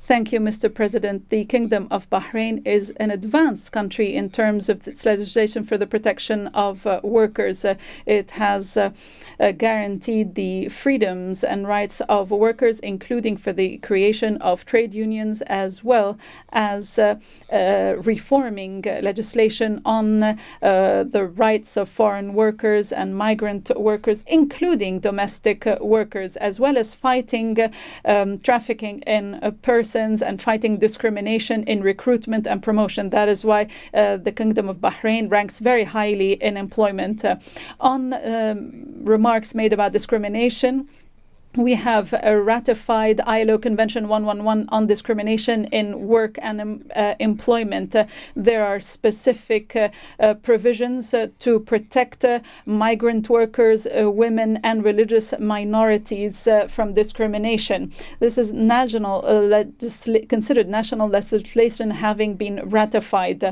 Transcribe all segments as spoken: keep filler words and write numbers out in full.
Thank you, Mister President. The Kingdom of Bahrain is an advanced country in terms of its legislation for the protection of uh, workers. Uh, it has uh, uh, guaranteed the freedoms and rights of workers, including for the creation of trade unions, as well as uh, uh, reforming uh, legislation on uh, the rights of foreign workers and migrant workers, including domestic uh, workers, as well as fighting uh, um, trafficking in uh, persons and fighting discrimination in recruitment and promotion. That is why uh, the Kingdom of Bahrain ranks very highly in employment. Uh, on um, remarks made about discrimination, we have uh, ratified I L O Convention one eleven on discrimination in work and um, uh, employment. Uh, there are specific uh, uh, provisions uh, to protect uh, migrant workers, uh, women, and religious minorities uh, from discrimination. This is national uh, legisla- considered national legislation having been ratified.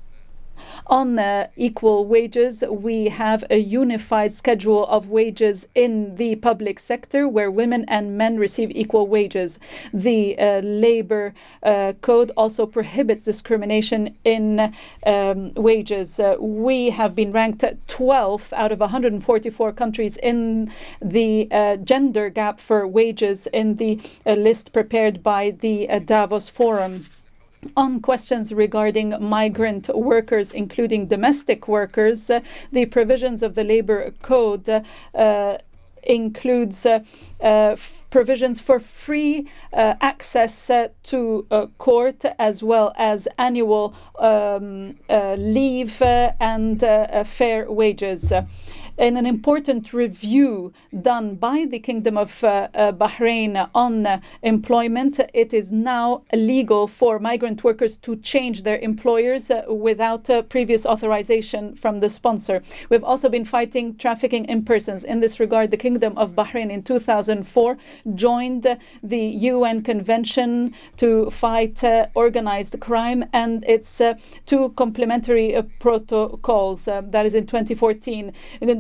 On uh, equal wages, we have a unified schedule of wages in the public sector where women and men receive equal wages. The uh, labor uh, code also prohibits discrimination in um, wages. Uh, we have been ranked twelfth out of one hundred forty-four countries in the uh, gender gap for wages in the uh, list prepared by the uh, Davos Forum. On questions regarding migrant workers, including domestic workers, uh, the provisions of the Labor Code uh, includes uh, uh, provisions for free uh, access uh, to uh, court, as well as annual um, uh, leave uh, and uh, fair wages. In an important review done by the Kingdom of uh, uh, Bahrain on uh, employment, it is now illegal for migrant workers to change their employers uh, without uh, previous authorization from the sponsor. We've also been fighting trafficking in persons. In this regard, the Kingdom of Bahrain in two thousand four joined uh, the U N Convention to fight uh, organized crime and its uh, two complementary uh, protocols. Uh, that is in twenty fourteen.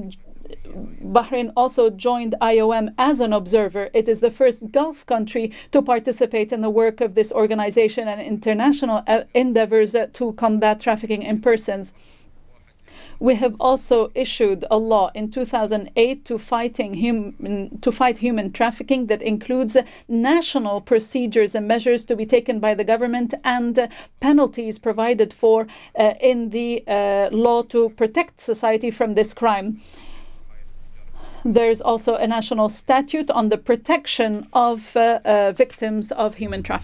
Bahrain also joined I O M as an observer. It is the first Gulf country to participate in the work of this organization and international endeavors to combat trafficking in persons. We have also issued a law in two thousand eight to fighting human to fight human trafficking that includes national procedures and measures to be taken by the government and penalties provided for uh, in the uh, law to protect society from this crime. There's also a national statute on the protection of uh, uh, victims of human trafficking.